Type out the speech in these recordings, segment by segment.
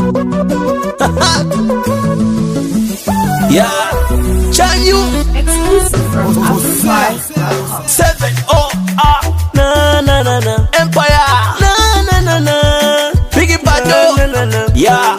Yeah, can you? Exclusive from Hosea. 7OR. Na na na na Empire. na na na na Biggie Bado. na na na. Yeah.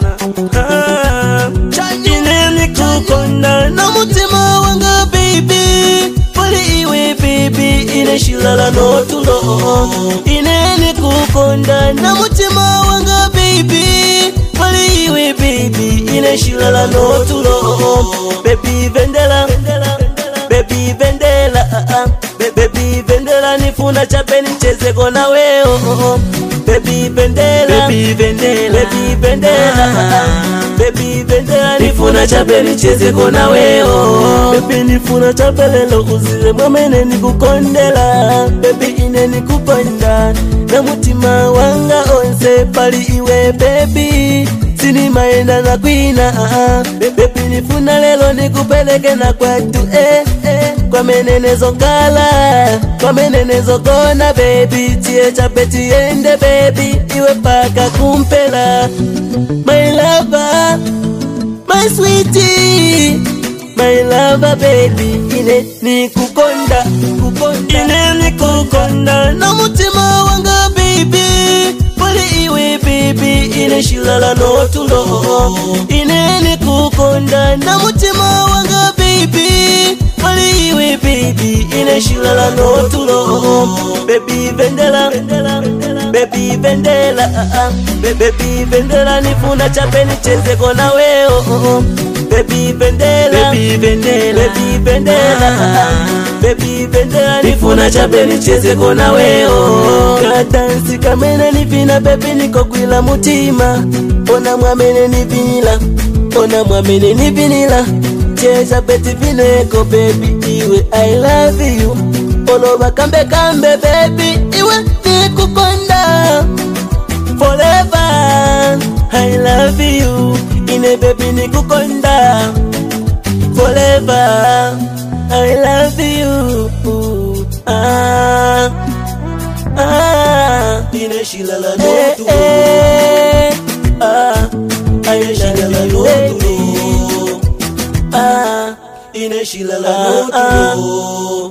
Can you? Ineni kukonda na mutima wanga baby, pali iwe baby ineshilala no tulo. Ineni kukonda na mutima wanga baby, pali iwe baby ineshilala no tulo. Baby vendela, baby vendela, baby vendela nifuna chapeni cheze kona weo. Baby vendela, baby vendela, baby vendela, baby vendela nifuna chapeni cheze kona weo. Baby nifuna chapelelo uzile mwamene nikukondela. Baby ine nikupanda na mutima wanga onse pali iwe baby. Sini maenda na kwina baby nifuna lelo nikupeleke na kwatu kwa menenezo kala, kwa menenezo kona baby. Tie chapeti ende baby, iwe paka kumpela. My lover, my sweetie, my lover baby. Ine nikukonda, kukonda, ine nikukonda na mutima wanga baby, pali iwe baby ineshilala no tulo. Ine nikukonda na mutima wanga baby, pali iwe baby ineshilala no tulo. Baby vendela, baby vendela, baby vendela nifuna chapeni cheze kona weo. Baby vendela, baby vendela, baby vendela, baby vendela nifuna chapeni cheze kona weo. Katansi kamene nivina baby nikogwila mutima. Ona mwamene nivinila, ona mwamene nivinila. Cheza beti vineko baby, iwe I love you. Oloba kambe kambe baby, iwe nikukonda forever. I love you, ine baby nikukonda forever. I love you. Ine shilala no tulo. Ine shilala no tulo. Ine shilala no tulo.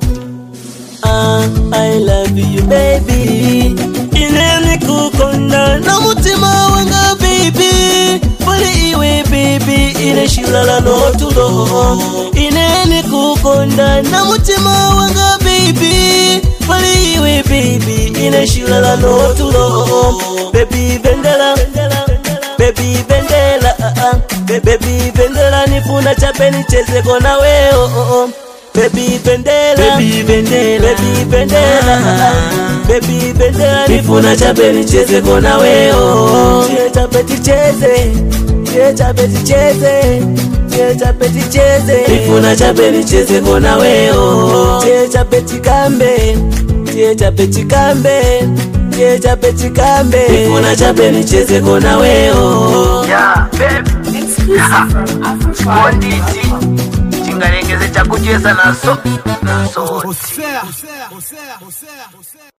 I love you baby. Ine nikukonda na mutima wanga baby, pali iwe baby ineshilala no tulo. Ine nikukonda na mutima wanga baby, pali iwe baby ineshilala no tulo. Baby vendela, baby vendela, baby vendela nifuna chapeni cheze kona weo. Baby vendela, baby vendela, baby vendela, baby vendela nifuna chapeni cheze kona weo. Tie chapeti cheze, tie chapeti cheze, tie chapeti cheze nifuna chapeni cheze kona weo. Tie chapeti kambe, tie chapeti kambe, tie chapeti kambe nifuna chapeni cheze kona weo. Yeah, baby. Exclusive from Africa. Konditi. Chingarengeze chakucheza naso. Naso. Hosea.